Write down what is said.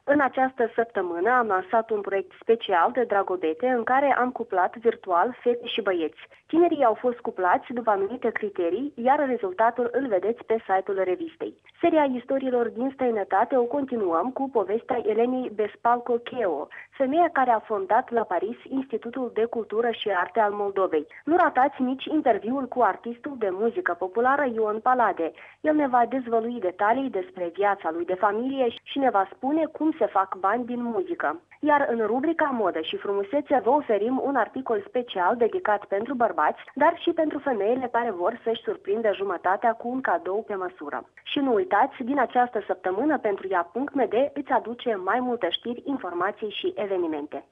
În această săptămână am lansat un proiect special de Dragobete în care am cuplat virtual fete și băieți. Tinerii au fost cuplați după anumite criterii, iar rezultatul îl vedeți pe site-ul revistei. Seria istoriilor din străinătate o continuăm cu povestea Elenei Bespalco-Cheo, femeia care a fondat la Paris Institutul de Cultură și Arte al Moldovei. Nu ratați nici interviul cu artistul de muzică populară Ion Palade. El ne va dezvălui detalii despre viața lui de familie și ne va spune cum se fac bani din muzică. Iar în rubrica Modă și Frumusețe vă oferim un articol special dedicat pentru bărbați, dar și pentru femeile care vor să-și surprindă jumătatea cu un cadou pe măsură. Și nu uitați, din această săptămână pentru ea.md îți aduce mai multe știri, informații și evenimente.